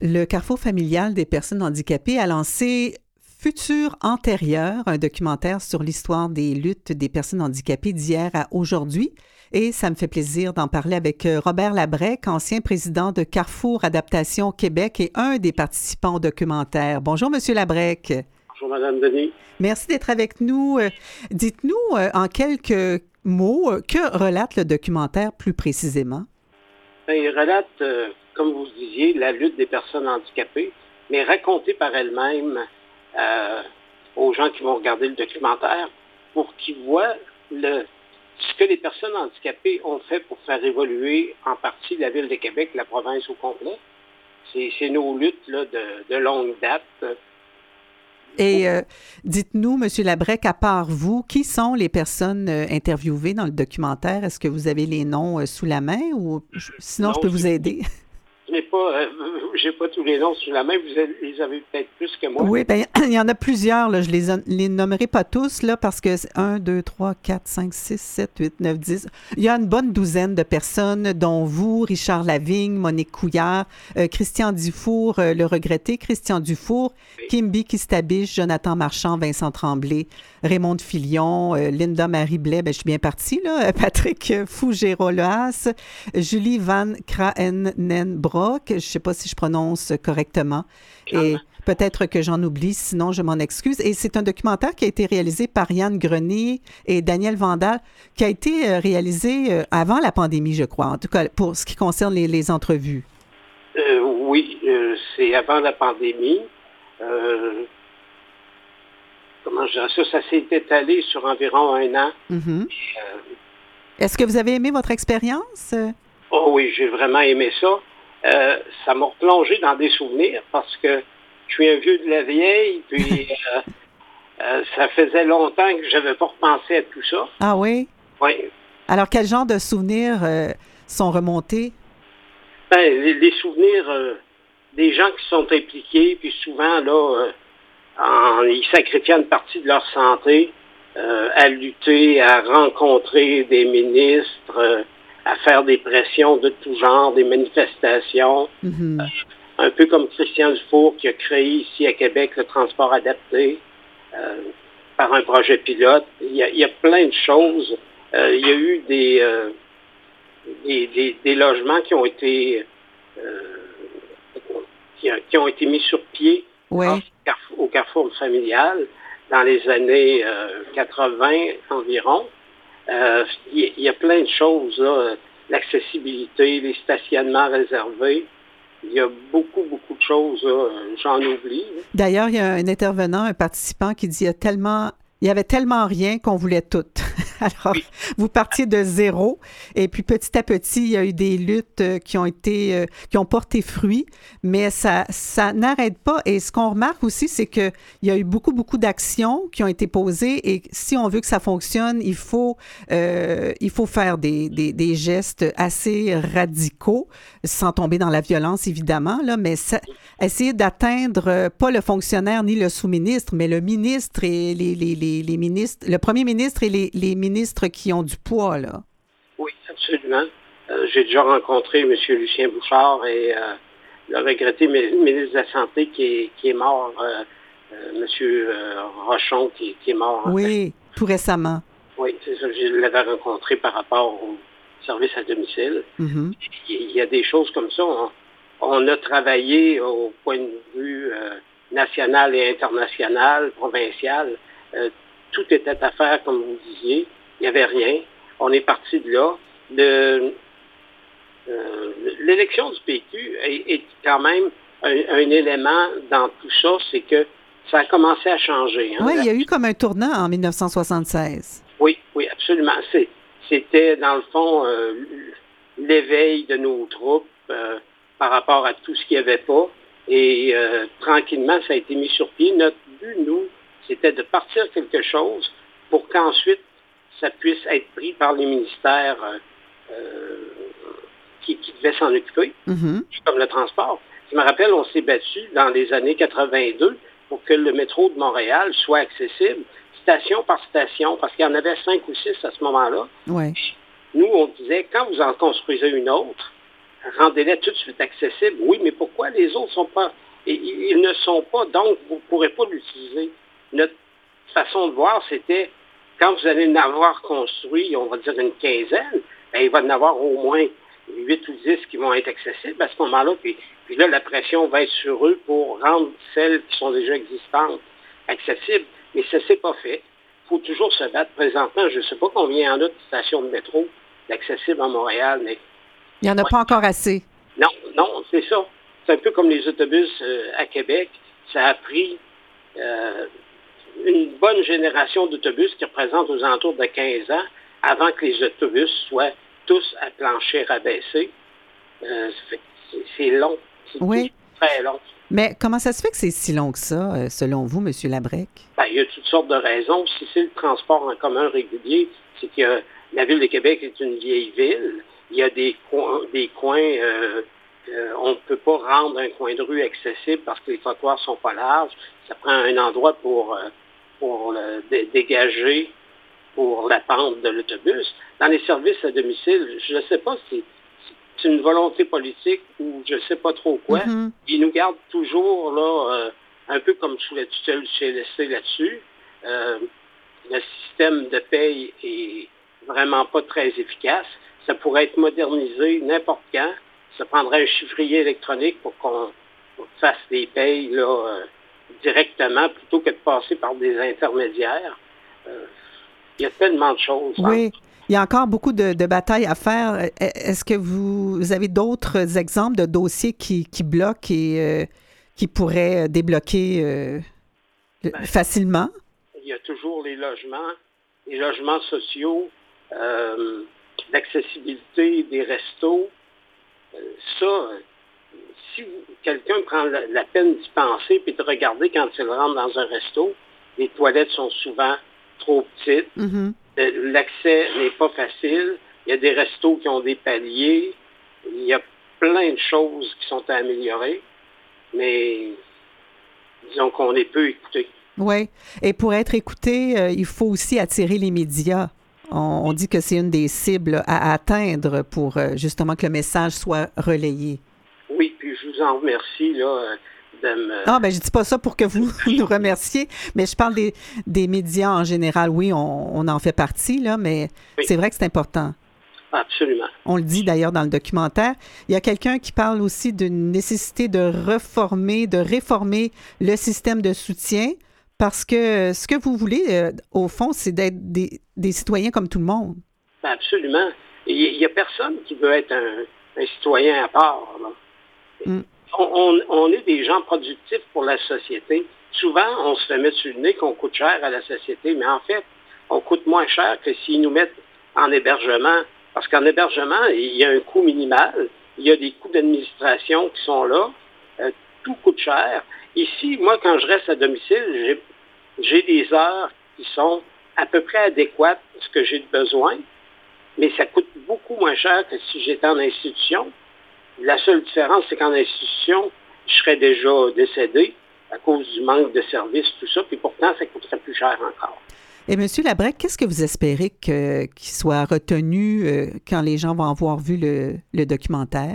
Le Carrefour familial des personnes handicapées a lancé Futur antérieur, un documentaire sur l'histoire des luttes des personnes handicapées d'hier à aujourd'hui. Et ça me fait plaisir d'en parler avec Robert Labrec, ancien président de Carrefour Adaptation Québec et un des participants au documentaire. Bonjour, Monsieur Labrec. Bonjour, Madame Denis. Merci d'être avec nous. Dites-nous en quelques mots, que relate le documentaire plus précisément? Il relate, comme vous le disiez, la lutte des personnes handicapées, mais racontée par elle-même aux gens qui vont regarder le documentaire pour qu'ils voient ce que les personnes handicapées ont fait pour faire évoluer en partie la Ville de Québec, la province au complet. C'est nos luttes là, de longue date. Et dites-nous, M. Labrec, à part vous, qui sont les personnes interviewées dans le documentaire? Est-ce que vous avez les noms sous la main ou sinon Non, je peux vous aider? J'ai pas tous les noms sous la main. Vous les avez peut-être plus que moi. Oui, bien, il y en a plusieurs. Là. Je les nommerai pas tous là, parce que 1, 2, 3, 4, 5, 6, 7, 8, 9, 10. Il y a une bonne douzaine de personnes, dont vous, Richard Lavigne, Monique Couillard, Christian Dufour, le regretté Christian Dufour, Oui. Kimby Kistabiche, Jonathan Marchand, Vincent Tremblay, Raymond Filion, Linda Marie Blais, je suis bien partie, là, Patrick Fougérolas, Julie Van Kraenen-Brock, je ne sais pas si je prononce correctement, et peut-être que j'en oublie, sinon je m'en excuse. Et c'est un documentaire qui a été réalisé par Yann Grenier et Daniel Vandal, qui a été réalisé avant la pandémie, je crois, en tout cas pour ce qui concerne les entrevues. Oui, c'est avant la pandémie. Comment je dirais ça? Ça s'est étalé sur environ 1 an. Mm-hmm. Est-ce que vous avez aimé votre expérience? Oh oui, j'ai vraiment aimé ça. Ça m'a replongé dans des souvenirs parce que je suis un vieux de la vieille, puis ça faisait longtemps que je n'avais pas repensé à tout ça. Ah oui? Oui. Alors, quel genre de souvenirs sont remontés? Ben, les souvenirs des gens qui sont impliqués, puis souvent, là, ils sacrifient une partie de leur santé à lutter, à rencontrer des ministres, à faire des pressions de tout genre, des manifestations. Mm-hmm. Un peu comme Christian Dufour qui a créé ici à Québec le transport adapté par un projet pilote. Il y a plein de choses. Il y a eu des logements qui ont été qui ont été mis sur pied Oui. au Carrefour familial dans les années 80 environ. Il y a plein de choses, là. L'accessibilité, les stationnements réservés. Il y a beaucoup, beaucoup de choses, là. J'en oublie. D'ailleurs, il y a un intervenant, un participant qui dit il y avait tellement rien qu'on voulait tout. Alors, oui. Vous partiez de zéro et puis petit à petit, il y a eu des luttes qui ont porté fruit, mais ça n'arrête pas. Et ce qu'on remarque aussi, c'est qu'il y a eu beaucoup, beaucoup d'actions qui ont été posées et si on veut que ça fonctionne, il faut faire des gestes assez radicaux, sans tomber dans la violence, évidemment, là, mais essayer d'atteindre pas le fonctionnaire ni le sous-ministre, mais le ministre et les ministres, le premier ministre et les ministres qui ont du poids, là. Oui, absolument. J'ai déjà rencontré M. Lucien Bouchard et le regretté ministre de la Santé qui est mort, M. Rochon qui est mort. Oui, tout récemment. Oui, c'est ça. Je l'avais rencontré par rapport au service à domicile. Mm-hmm. Il y a des choses comme ça. On a travaillé au point de vue national et international, provincial. Tout était à faire, comme vous disiez. Il n'y avait rien. On est parti de là. L'élection du PQ est quand même un élément dans tout ça, c'est que ça a commencé à changer. Oui, il y a eu comme un tournant en 1976. Oui, absolument. C'était, dans le fond, l'éveil de nos troupes par rapport à tout ce qu'il n'y avait pas. Et tranquillement, ça a été mis sur pied. Notre but, nous, c'était de partir quelque chose pour qu'ensuite, ça puisse être pris par les ministères qui devaient s'en occuper, Mm-hmm. comme le transport. Je me rappelle, on s'est battu dans les années 82 pour que le métro de Montréal soit accessible, station par station, parce qu'il y en avait 5 ou 6 à ce moment-là. Ouais. Nous, on disait, quand vous en construisez une autre, rendez-les tout de suite accessibles. Oui, mais pourquoi les autres sont pas... Ils ne sont pas, donc vous ne pourrez pas l'utiliser. Notre façon de voir, c'était, quand vous allez en avoir construit, on va dire une quinzaine, il va y en avoir au moins 8 ou 10 qui vont être accessibles à ce moment-là. Puis là, la pression va être sur eux pour rendre celles qui sont déjà existantes accessibles. Mais ça ne s'est pas fait. Il faut toujours se battre. Présentement, je ne sais pas combien il y en a de stations de métro accessibles à Montréal, mais... Il n'y en a pas encore assez. Non, c'est ça. C'est un peu comme les autobus à Québec. Ça a pris une bonne génération d'autobus qui représentent aux alentours de 15 ans avant que les autobus soient tous à plancher rabaissé. C'est long. Oui. Très long. Mais comment ça se fait que c'est si long que ça, selon vous, M. Labrec? Il y a toutes sortes de raisons. Si c'est le transport en commun régulier, c'est que la Ville de Québec est une vieille ville. Il y a des coins on ne peut pas rendre un coin de rue accessible parce que les trottoirs ne sont pas larges. Ça prend un endroit pour dégager pour la pente de l'autobus. Dans les services à domicile, je ne sais pas si c'est une volonté politique ou je ne sais pas trop quoi. Mm-hmm. Ils nous gardent toujours là, un peu comme sous la tutelle du CLSC là-dessus. Le système de paye est vraiment pas très efficace. Ça pourrait être modernisé n'importe quand. Ça prendrait un chiffrier électronique pour qu'on fasse des payes là, directement plutôt que de passer par des intermédiaires. Il y a tellement de choses. Oui, il y a encore beaucoup de batailles à faire. Est-ce que vous avez d'autres exemples de dossiers qui bloquent et qui pourraient débloquer facilement? Il y a toujours les logements sociaux, l'accessibilité des restos. Ça, si quelqu'un prend la peine d'y penser et de regarder quand il rentre dans un resto, les toilettes sont souvent trop petites. Mm-hmm. L'accès n'est pas facile. Il y a des restos qui ont des paliers. Il y a plein de choses qui sont à améliorer. Mais disons qu'on est peu écouté. Oui. Et pour être écouté, il faut aussi attirer les médias. On dit que c'est une des cibles à atteindre pour justement que le message soit relayé. Oui, puis je vous en remercie là, de me... Ah, ben je dis pas ça pour que vous nous remerciez, mais je parle des médias en général. Oui, on en fait partie, là, mais oui. C'est vrai que c'est important. Absolument. On le dit d'ailleurs dans le documentaire. Il y a quelqu'un qui parle aussi d'une nécessité de réformer le système de soutien parce que ce que vous voulez, au fond, c'est d'être des citoyens comme tout le monde. Absolument. Il n'y a personne qui veut être un citoyen à part. Là. Mm. On est des gens productifs pour la société. Souvent, on se fait mettre sur le nez qu'on coûte cher à la société, mais en fait, on coûte moins cher que s'ils nous mettent en hébergement. Parce qu'en hébergement, il y a un coût minimal, il y a des coûts d'administration qui sont là, tout coûte cher. Ici, moi, quand je reste à domicile, j'ai des heures qui sont à peu près adéquates à ce que j'ai de besoin, mais ça coûte beaucoup moins cher que si j'étais en institution. La seule différence, c'est qu'en institution, je serais déjà décédé à cause du manque de services, tout ça, puis pourtant, ça coûterait plus cher encore. Et M. Labrec, qu'est-ce que vous espérez qu'il soit retenu quand les gens vont avoir vu le documentaire?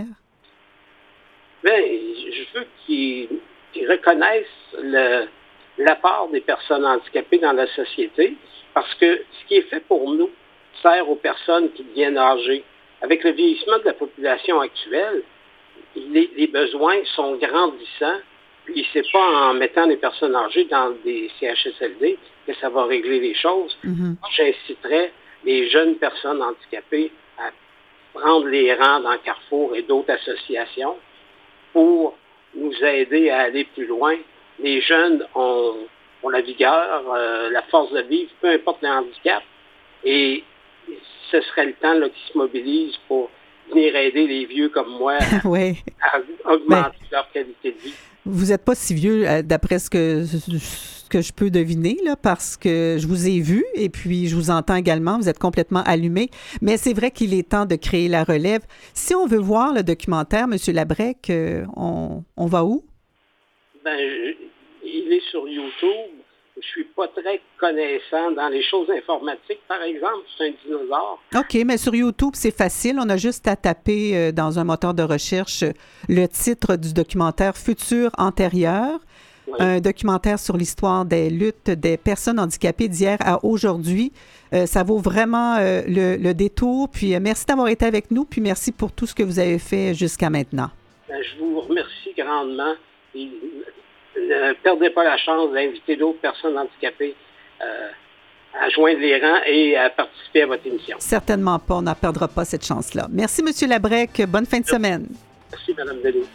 Bien, je veux qu'ils reconnaissent l'apport des personnes handicapées dans la société, parce que ce qui est fait pour nous sert aux personnes qui deviennent âgées. Avec le vieillissement de la population actuelle, les besoins sont grandissants, puis c'est pas en mettant les personnes âgées dans des CHSLD que ça va régler les choses. Mm-hmm. Moi, j'inciterais les jeunes personnes handicapées à prendre les rangs dans Carrefour et d'autres associations pour nous aider à aller plus loin. Les jeunes ont la vigueur, la force de vivre, peu importe le handicap, et ce serait le temps là, qu'ils se mobilisent pour venir aider les vieux comme moi oui. à augmenter leur qualité de vie. Vous n'êtes pas si vieux, d'après ce que je peux deviner, là, parce que je vous ai vu et puis je vous entends également. Vous êtes complètement allumé. Mais c'est vrai qu'il est temps de créer la relève. Si on veut voir le documentaire, M. Labrec, on va où? Ben, il est sur YouTube. je suis pas très connaissant dans les choses informatiques, par exemple. C'est un dinosaure. OK, mais sur YouTube, c'est facile. On a juste à taper dans un moteur de recherche le titre du documentaire Futur antérieur. Oui. Un documentaire sur l'histoire des luttes des personnes handicapées d'hier à aujourd'hui. Ça vaut vraiment le détour. Puis merci d'avoir été avec nous. Puis merci pour tout ce que vous avez fait jusqu'à maintenant. Je vous remercie grandement. Et ne perdez pas la chance d'inviter d'autres personnes handicapées à joindre les rangs et à participer à votre émission. Certainement pas. On n'en perdra pas cette chance-là. Merci, M. Labrec. Bonne fin de semaine. Merci, Mme Delis.